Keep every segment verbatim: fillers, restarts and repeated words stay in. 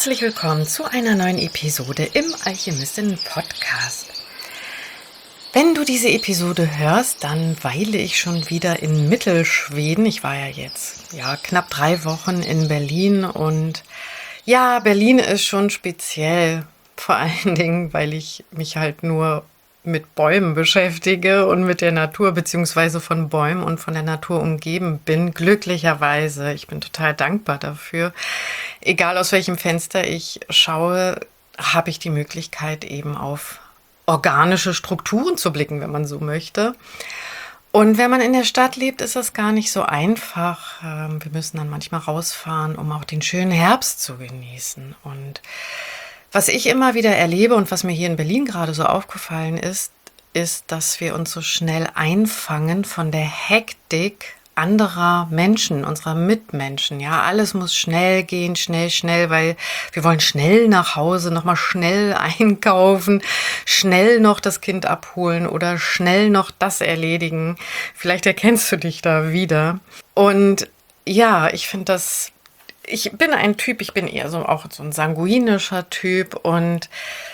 Herzlich willkommen zu einer neuen Episode im Alchemistin-Podcast. Wenn du diese Episode hörst, dann weile ich schon wieder in Mittelschweden. Ich war ja jetzt ja, knapp drei Wochen in Berlin und ja, Berlin ist schon speziell, vor allen Dingen, weil ich mich halt nur mit Bäumen beschäftige und mit der Natur beziehungsweise von Bäumen und von der Natur umgeben bin, glücklicherweise. Ich bin total dankbar dafür. Egal aus welchem Fenster ich schaue, habe ich die Möglichkeit eben auf organische Strukturen zu blicken, wenn man so möchte. Und wenn man in der Stadt lebt, ist das gar nicht so einfach. Wir müssen dann manchmal rausfahren, um auch den schönen Herbst zu genießen. Und was ich immer wieder erlebe und was mir hier in Berlin gerade so aufgefallen ist, ist, dass wir uns so schnell einfangen von der Hektik anderer Menschen, unserer Mitmenschen. Ja, alles muss schnell gehen, schnell, schnell, weil wir wollen schnell nach Hause, nochmal schnell einkaufen, schnell noch das Kind abholen oder schnell noch das erledigen. Vielleicht erkennst du dich da wieder. Und ja, ich finde das Ich bin ein Typ, ich bin eher so auch so ein sanguinischer Typ und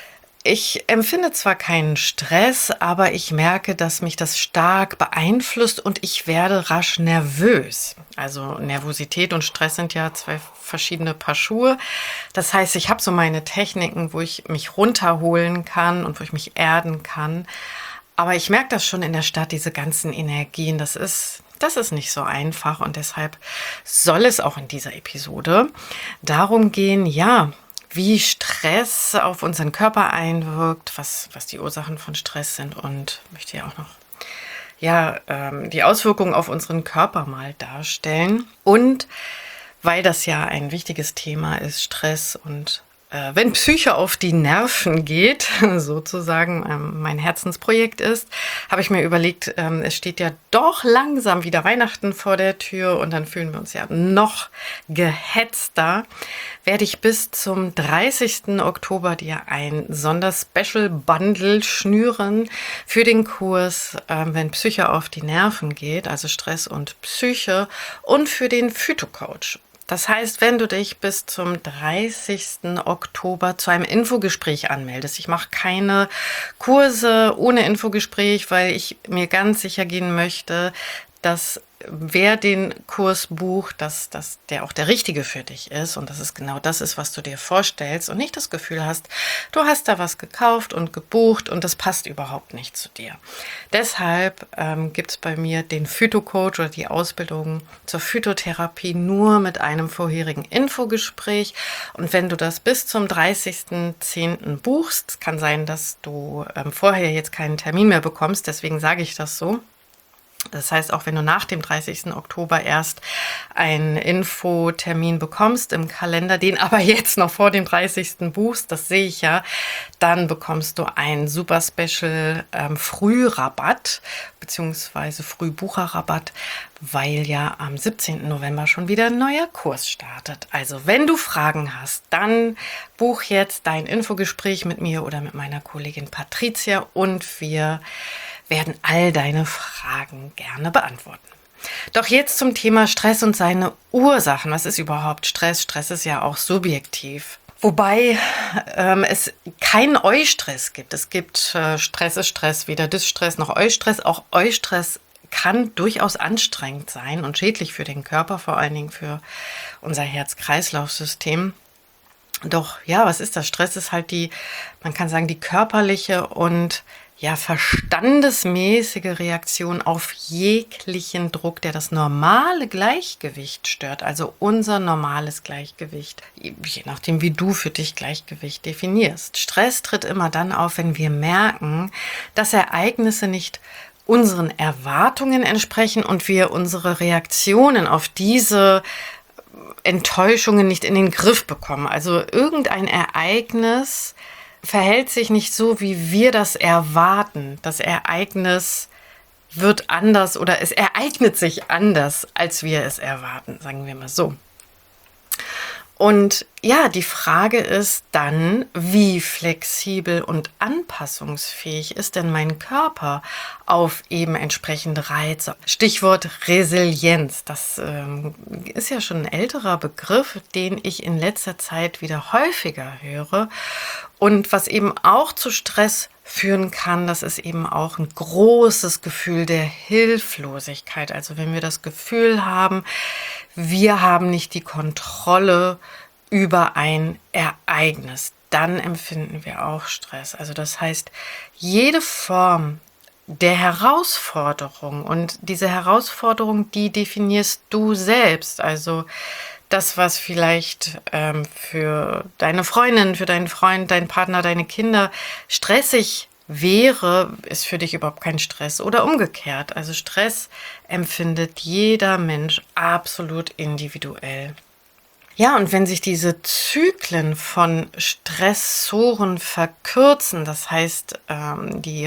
ich empfinde zwar keinen Stress, aber ich merke, dass mich das stark beeinflusst und ich werde rasch nervös. Also Nervosität und Stress sind ja zwei verschiedene Paar Schuhe. Das heißt, ich habe so meine Techniken, wo ich mich runterholen kann und wo ich mich erden kann. Aber ich merke das schon in der Stadt, diese ganzen Energien, das ist... Das ist nicht so einfach und deshalb soll es auch in dieser Episode darum gehen, ja, wie Stress auf unseren Körper einwirkt, was, was die Ursachen von Stress sind und möchte ja auch noch ja, ähm, die Auswirkungen auf unseren Körper mal darstellen. Und weil das ja ein wichtiges Thema ist, Stress und Äh, wenn Psyche auf die Nerven geht, sozusagen ähm, mein Herzensprojekt ist, habe ich mir überlegt, ähm, es steht ja doch langsam wieder Weihnachten vor der Tür und dann fühlen wir uns ja noch gehetzter, werde ich bis zum dreißigsten Oktober dir ein Sonderspecial-Bundle schnüren für den Kurs, äh, wenn Psyche auf die Nerven geht, also Stress und Psyche, und für den Phytocoach. Das heißt, wenn du dich bis zum dreißigsten Oktober zu einem Infogespräch anmeldest, ich mache keine Kurse ohne Infogespräch, weil ich mir ganz sicher gehen möchte, dass wer den Kurs bucht, dass, dass der auch der richtige für dich ist und dass es genau das ist, was du dir vorstellst und nicht das Gefühl hast, du hast da was gekauft und gebucht und das passt überhaupt nicht zu dir. Deshalb ähm, gibt es bei mir den Phytocoach oder die Ausbildung zur Phytotherapie nur mit einem vorherigen Infogespräch und wenn du das bis zum dreißigsten zehnten buchst, kann sein, dass du ähm, vorher jetzt keinen Termin mehr bekommst, deswegen sage ich das so. Das heißt, auch wenn du nach dem dreißigsten Oktober erst einen Infotermin bekommst im Kalender, den aber jetzt noch vor dem dreißigsten buchst, das sehe ich ja, dann bekommst du einen super Special ähm, Frührabatt bzw. Frühbucherrabatt, weil ja am siebzehnten November schon wieder ein neuer Kurs startet. Also wenn du Fragen hast, dann buch jetzt dein Infogespräch mit mir oder mit meiner Kollegin Patricia und wir werden all deine Fragen gerne beantworten. Doch jetzt zum Thema Stress und seine Ursachen. Was ist überhaupt Stress? Stress ist ja auch subjektiv. Wobei ähm, es keinen Eustress gibt. Es gibt äh, Stress ist Stress, weder Dysstress noch Eustress. Auch Eustress kann durchaus anstrengend sein und schädlich für den Körper, vor allen Dingen für unser Herz-Kreislauf-System. Doch ja, was ist das? Stress ist halt die, man kann sagen, die körperliche und ja, verstandesmäßige Reaktion auf jeglichen Druck, der das normale Gleichgewicht stört, also unser normales Gleichgewicht, je nachdem, wie du für dich Gleichgewicht definierst. Stress tritt immer dann auf, wenn wir merken, dass Ereignisse nicht unseren Erwartungen entsprechen und wir unsere Reaktionen auf diese Enttäuschungen nicht in den Griff bekommen. Also irgendein Ereignis verhält sich nicht so, wie wir das erwarten. Das Ereignis wird anders oder es ereignet sich anders, als wir es erwarten, sagen wir mal so. Und ja, die Frage ist dann, wie flexibel und anpassungsfähig ist denn mein Körper auf eben entsprechende Reize? Stichwort Resilienz. Das ähm, ist ja schon ein älterer Begriff, den ich in letzter Zeit wieder häufiger höre. Und was eben auch zu Stress führen kann, das ist eben auch ein großes Gefühl der Hilflosigkeit. Also wenn wir das Gefühl haben, wir haben nicht die Kontrolle über ein Ereignis, dann empfinden wir auch Stress. Also das heißt, jede Form der Herausforderung, und diese Herausforderung, die definierst du selbst. Also das, was vielleicht ähm, für deine Freundin, für deinen Freund, deinen Partner, deine Kinder stressig wäre, ist für dich überhaupt kein Stress oder umgekehrt. Also Stress empfindet jeder Mensch absolut individuell. Ja, und wenn sich diese Zyklen von Stressoren verkürzen, das heißt, ähm, die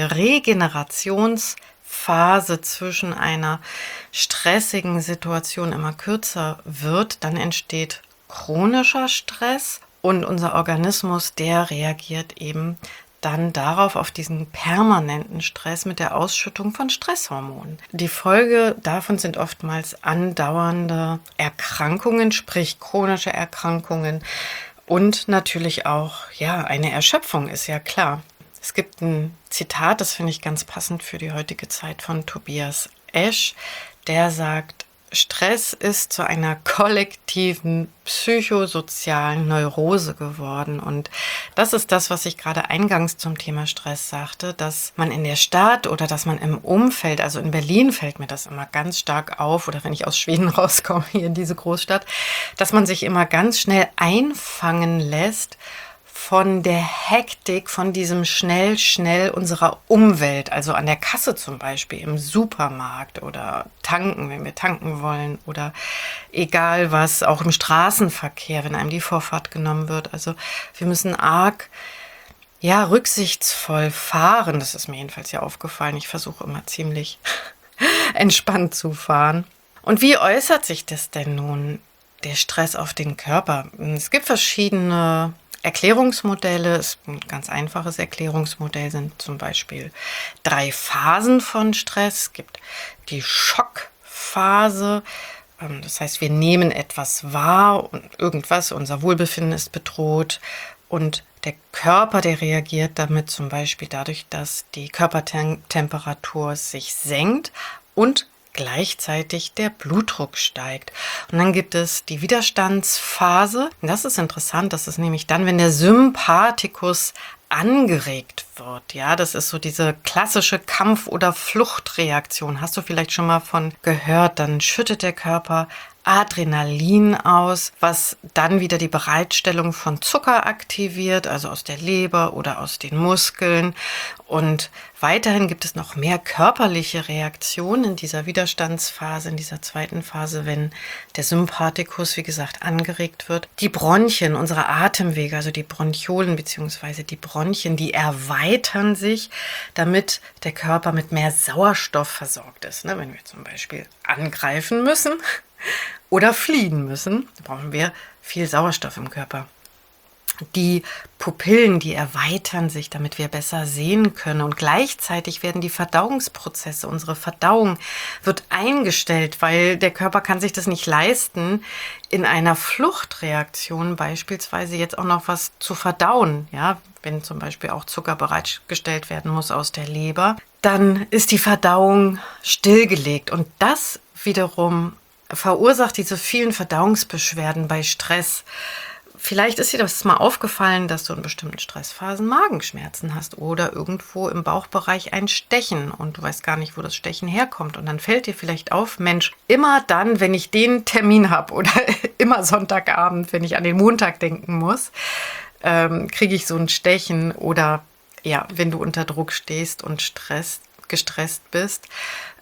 Regenerationsphase zwischen einer stressigen Situation immer kürzer wird, dann entsteht chronischer Stress und unser Organismus, der reagiert eben dann darauf, auf diesen permanenten Stress mit der Ausschüttung von Stresshormonen. Die Folge davon sind oftmals andauernde Erkrankungen, sprich chronische Erkrankungen und natürlich auch, ja, eine Erschöpfung, ist ja klar. Es gibt ein Zitat, das finde ich ganz passend für die heutige Zeit, von Tobias Esch, der sagt: Stress ist zu einer kollektiven psychosozialen Neurose geworden. Und das ist das, was ich gerade eingangs zum Thema Stress sagte, dass man in der Stadt oder dass man im Umfeld, also in Berlin fällt mir das immer ganz stark auf, oder wenn ich aus Schweden rauskomme, hier in diese Großstadt, dass man sich immer ganz schnell einfangen lässt von der Hektik, von diesem schnell, schnell unserer Umwelt, also an der Kasse zum Beispiel, im Supermarkt oder tanken, wenn wir tanken wollen, oder egal was, auch im Straßenverkehr, wenn einem die Vorfahrt genommen wird. Also wir müssen arg, ja, rücksichtsvoll fahren. Das ist mir jedenfalls ja aufgefallen. Ich versuche immer ziemlich entspannt zu fahren. Und wie äußert sich das denn nun, der Stress auf den Körper? Es gibt verschiedene Erklärungsmodelle. Ein ganz einfaches Erklärungsmodell sind zum Beispiel drei Phasen von Stress. Es gibt die Schockphase. Das heißt, wir nehmen etwas wahr und irgendwas, unser Wohlbefinden ist bedroht, und der Körper, der reagiert damit zum Beispiel dadurch, dass die Körpertemperatur sich senkt und gleichzeitig der Blutdruck steigt. Und dann gibt es die Widerstandsphase. Das ist interessant, das ist nämlich dann, wenn der Sympathikus angeregt wird. Ja, das ist so diese klassische Kampf- oder Fluchtreaktion. Hast du vielleicht schon mal von gehört? Dann schüttet der Körper Adrenalin aus, was dann wieder die Bereitstellung von Zucker aktiviert, also aus der Leber oder aus den Muskeln. Und weiterhin gibt es noch mehr körperliche Reaktionen in dieser Widerstandsphase, in dieser zweiten Phase, wenn der Sympathikus, wie gesagt, angeregt wird. Die Bronchien, unsere Atemwege, also die Bronchiolen bzw. die Bronchien, die erweitern sich, damit der Körper mit mehr Sauerstoff versorgt ist. Ne, wenn wir zum Beispiel angreifen müssen oder fliehen müssen, brauchen wir viel Sauerstoff im Körper. Die Pupillen, die erweitern sich, damit wir besser sehen können. Und gleichzeitig werden die Verdauungsprozesse, unsere Verdauung wird eingestellt, weil der Körper kann sich das nicht leisten, in einer Fluchtreaktion beispielsweise jetzt auch noch was zu verdauen. Ja, wenn zum Beispiel auch Zucker bereitgestellt werden muss aus der Leber, dann ist die Verdauung stillgelegt. Und das wiederum verursacht diese vielen Verdauungsbeschwerden bei Stress. Vielleicht ist dir das mal aufgefallen, dass du in bestimmten Stressphasen Magenschmerzen hast oder irgendwo im Bauchbereich ein Stechen und du weißt gar nicht, wo das Stechen herkommt. Und dann fällt dir vielleicht auf, Mensch, immer dann, wenn ich den Termin habe oder immer Sonntagabend, wenn ich an den Montag denken muss, ähm, kriege ich so ein Stechen. Oder ja, wenn du unter Druck stehst und Stress, gestresst bist,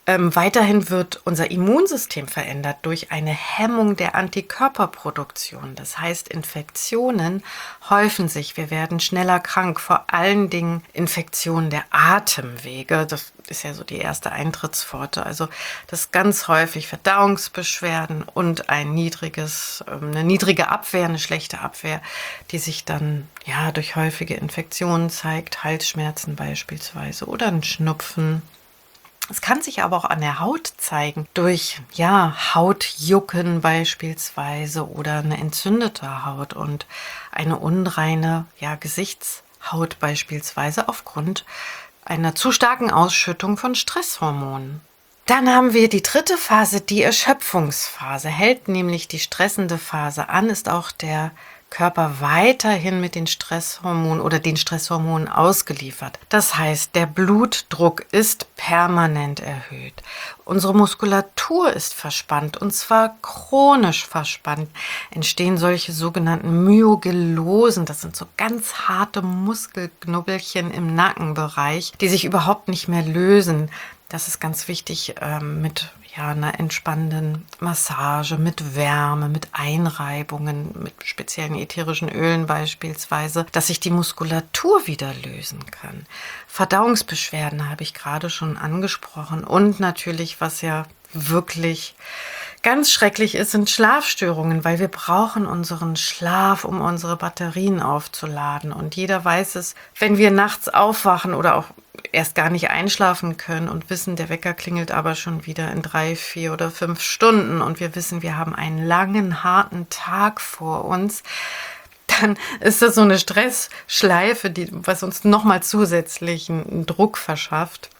Ähm, weiterhin wird unser Immunsystem verändert durch eine Hemmung der Antikörperproduktion. Das heißt, Infektionen häufen sich. Wir werden schneller krank, vor allen Dingen Infektionen der Atemwege. Das ist ja so die erste Eintrittspforte. Also das ist ganz häufig Verdauungsbeschwerden und ein niedriges, eine niedrige Abwehr, eine schlechte Abwehr, die sich dann ja durch häufige Infektionen zeigt, Halsschmerzen beispielsweise oder ein Schnupfen. Es kann sich aber auch an der Haut zeigen, durch ja, Hautjucken beispielsweise oder eine entzündete Haut und eine unreine ja, Gesichtshaut beispielsweise aufgrund einer zu starken Ausschüttung von Stresshormonen. Dann haben wir die dritte Phase, die Erschöpfungsphase. Hält nämlich die stressende Phase an, ist auch der Körper weiterhin mit den Stresshormonen oder den Stresshormonen ausgeliefert. Das heißt, der Blutdruck ist permanent erhöht. Unsere Muskulatur ist verspannt und zwar chronisch verspannt. Entstehen solche sogenannten Myogelosen, das sind so ganz harte Muskelknubbelchen im Nackenbereich, die sich überhaupt nicht mehr lösen. Das ist ganz wichtig ähm, mit ja, einer entspannenden Massage, mit Wärme, mit Einreibungen, mit speziellen ätherischen Ölen beispielsweise, dass sich die Muskulatur wieder lösen kann. Verdauungsbeschwerden habe ich gerade schon angesprochen und natürlich, was ja wirklich ganz schrecklich ist, sind Schlafstörungen, weil wir brauchen unseren Schlaf, um unsere Batterien aufzuladen. Und jeder weiß es, wenn wir nachts aufwachen oder auch erst gar nicht einschlafen können und wissen, der Wecker klingelt aber schon wieder in drei, vier oder fünf Stunden und wir wissen, wir haben einen langen, harten Tag vor uns, dann ist das so eine Stressschleife, die, was uns nochmal zusätzlichen Druck verschafft.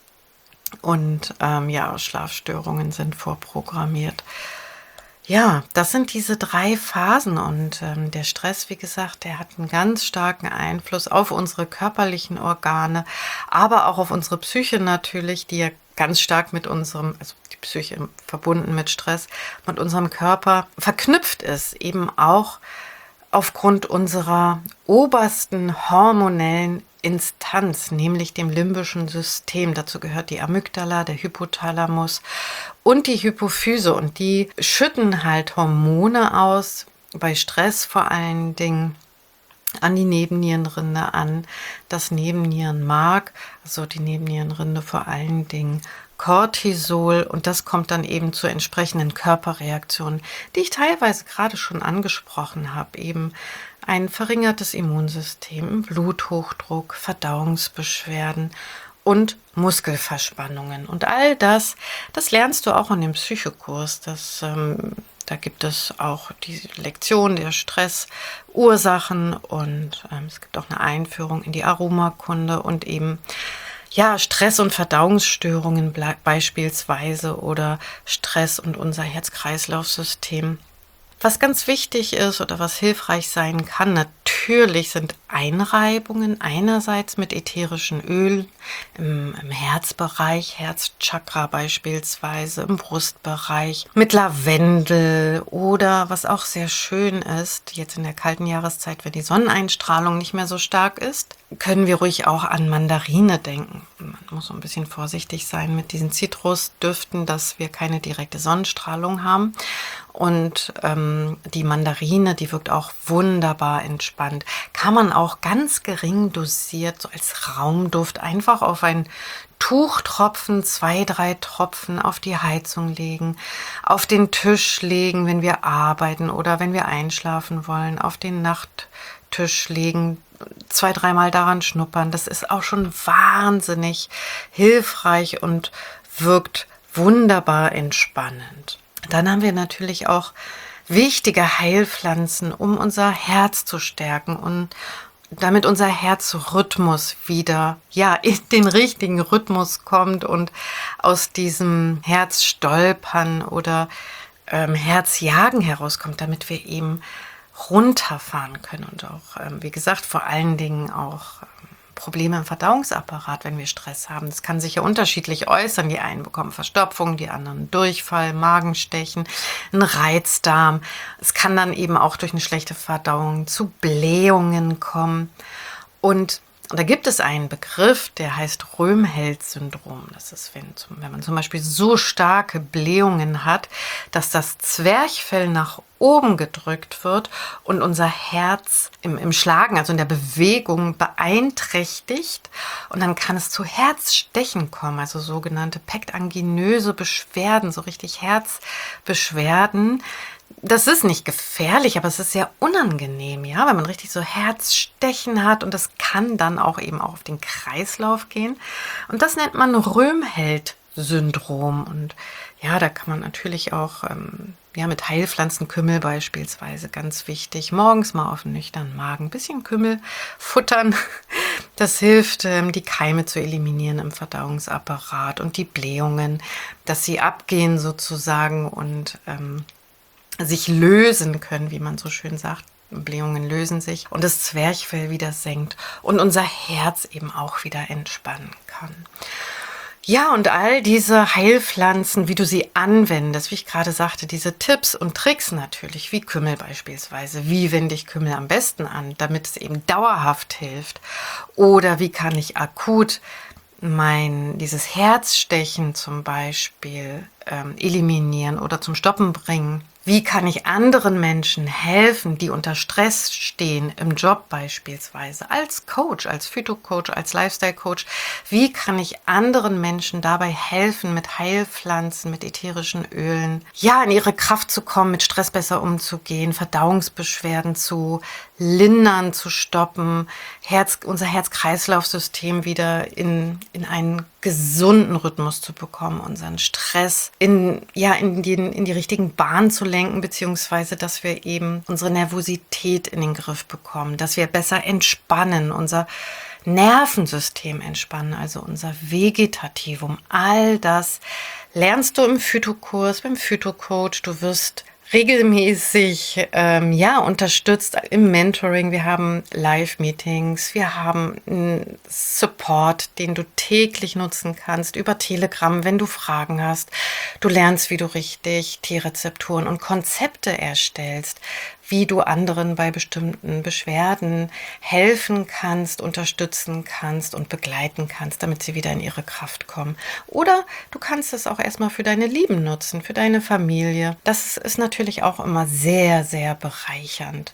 Und ähm, ja, Schlafstörungen sind vorprogrammiert. Ja, das sind diese drei Phasen und ähm, der Stress, wie gesagt, der hat einen ganz starken Einfluss auf unsere körperlichen Organe, aber auch auf unsere Psyche natürlich, die ja ganz stark mit unserem, also die Psyche verbunden mit Stress, mit unserem Körper verknüpft ist, eben auch aufgrund unserer obersten hormonellen Instanz, nämlich dem limbischen System. Dazu gehört die Amygdala, der Hypothalamus und die Hypophyse. Und die schütten halt Hormone aus, bei Stress vor allen Dingen an die Nebennierenrinde, an das Nebennierenmark, also die Nebennierenrinde vor allen Dingen Cortisol, und das kommt dann eben zu entsprechenden Körperreaktionen, die ich teilweise gerade schon angesprochen habe, eben ein verringertes Immunsystem, Bluthochdruck, Verdauungsbeschwerden und Muskelverspannungen. Und all das, das lernst du auch in dem Psychokurs. Das, ähm, da gibt es auch die Lektion der Stressursachen und ähm, es gibt auch eine Einführung in die Aromakunde und eben ja, Stress und Verdauungsstörungen beispielsweise oder Stress und unser Herz-Kreislauf-System. Was ganz wichtig ist oder was hilfreich sein kann, natürlich sind Einreibungen einerseits mit ätherischen Ölen im, im Herzbereich, Herzchakra beispielsweise, im Brustbereich, mit Lavendel oder was auch sehr schön ist, jetzt in der kalten Jahreszeit, wenn die Sonneneinstrahlung nicht mehr so stark ist, können wir ruhig auch an Mandarine denken. Man muss so ein bisschen vorsichtig sein mit diesen Zitrusdüften, dass wir keine direkte Sonnenstrahlung haben. Und ähm, die Mandarine, die wirkt auch wunderbar entspannt. Kann man auch ganz gering dosiert, so als Raumduft, einfach auf ein Tuch tropfen, zwei, drei Tropfen auf die Heizung legen, auf den Tisch legen, wenn wir arbeiten oder wenn wir einschlafen wollen, auf den Nachttisch legen, zwei, dreimal daran schnuppern. Das ist auch schon wahnsinnig hilfreich und wirkt wunderbar entspannend. Dann haben wir natürlich auch wichtige Heilpflanzen, um unser Herz zu stärken und damit unser Herzrhythmus wieder ja in den richtigen Rhythmus kommt und aus diesem Herzstolpern oder ähm, Herzjagen herauskommt, damit wir eben runterfahren können und auch, ähm, wie gesagt, vor allen Dingen auch Probleme im Verdauungsapparat, wenn wir Stress haben. Das kann sich ja unterschiedlich äußern. Die einen bekommen Verstopfung, die anderen Durchfall, Magenstechen, ein Reizdarm. Es kann dann eben auch durch eine schlechte Verdauung zu Blähungen kommen. Und Und da gibt es einen Begriff, der heißt Röhmheld-Syndrom. Das ist, wenn, wenn man zum Beispiel so starke Blähungen hat, dass das Zwerchfell nach oben gedrückt wird und unser Herz im, im Schlagen, also in der Bewegung, beeinträchtigt. Und dann kann es zu Herzstechen kommen, also sogenannte pektanginöse Beschwerden, so richtig Herzbeschwerden. Das ist nicht gefährlich, aber es ist sehr unangenehm, ja, weil man richtig so Herzstechen hat und das kann dann auch eben auch auf den Kreislauf gehen. Und das nennt man Röhmheld-Syndrom. Und ja, da kann man natürlich auch ähm, ja, mit Heilpflanzenkümmel beispielsweise, ganz wichtig, morgens mal auf einen nüchternen Magen ein bisschen Kümmel futtern. Das hilft, ähm, die Keime zu eliminieren im Verdauungsapparat und die Blähungen, dass sie abgehen sozusagen und ähm, sich lösen können, wie man so schön sagt. Blähungen lösen sich und das Zwerchfell wieder senkt und unser Herz eben auch wieder entspannen kann. Ja, und all diese Heilpflanzen, wie du sie anwendest, wie ich gerade sagte, diese Tipps und Tricks natürlich, wie Kümmel beispielsweise. Wie wende ich Kümmel am besten an, damit es eben dauerhaft hilft? Oder wie kann ich akut mein, dieses Herzstechen zum Beispiel ähm, eliminieren oder zum Stoppen bringen? Wie kann ich anderen Menschen helfen, die unter Stress stehen, im Job beispielsweise, als Coach, als Phytocoach, als Lifestyle-Coach? Wie kann ich anderen Menschen dabei helfen, mit Heilpflanzen, mit ätherischen Ölen, ja, in ihre Kraft zu kommen, mit Stress besser umzugehen, Verdauungsbeschwerden zu lindern, zu stoppen, Herz, unser Herz-Kreislauf-System wieder in, in einen gesunden Rhythmus zu bekommen, unseren Stress in, ja, in, die, in die richtigen Bahnen zu lenken, beziehungsweise, dass wir eben unsere Nervosität in den Griff bekommen, dass wir besser entspannen, unser Nervensystem entspannen, also unser Vegetativum. All das lernst du im Phytokurs, beim Phytocoach. Du wirst regelmäßig ähm, ja, unterstützt im Mentoring. Wir haben Live-Meetings, wir haben einen Support, den du täglich nutzen kannst über Telegram, wenn du Fragen hast. Du lernst, wie du richtig T-Rezepturen und Konzepte erstellst, wie du anderen bei bestimmten Beschwerden helfen kannst, unterstützen kannst und begleiten kannst, damit sie wieder in ihre Kraft kommen. Oder du kannst es auch erstmal für deine Lieben nutzen, für deine Familie. Das ist natürlich auch immer sehr, sehr bereichernd.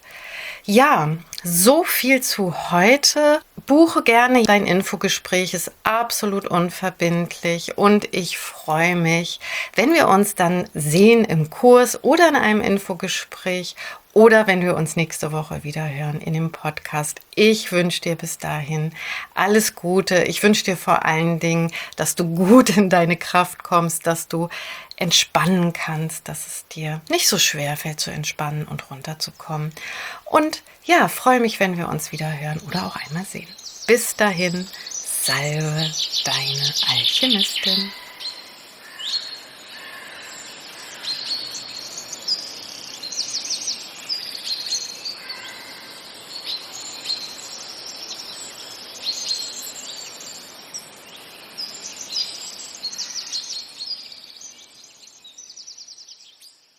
Ja, so viel zu heute. Buche gerne dein Infogespräch, ist absolut unverbindlich und ich freue mich, wenn wir uns dann sehen im Kurs oder in einem Infogespräch oder wenn wir uns nächste Woche wieder hören in dem Podcast. Ich wünsche dir bis dahin alles Gute. Ich wünsche dir vor allen Dingen, dass du gut in deine Kraft kommst, dass du entspannen kannst, dass es dir nicht so schwer fällt zu entspannen und runterzukommen. Und ja, freue mich, wenn wir uns wieder hören oder auch einmal sehen. Bis dahin, salve deine Alchemistin.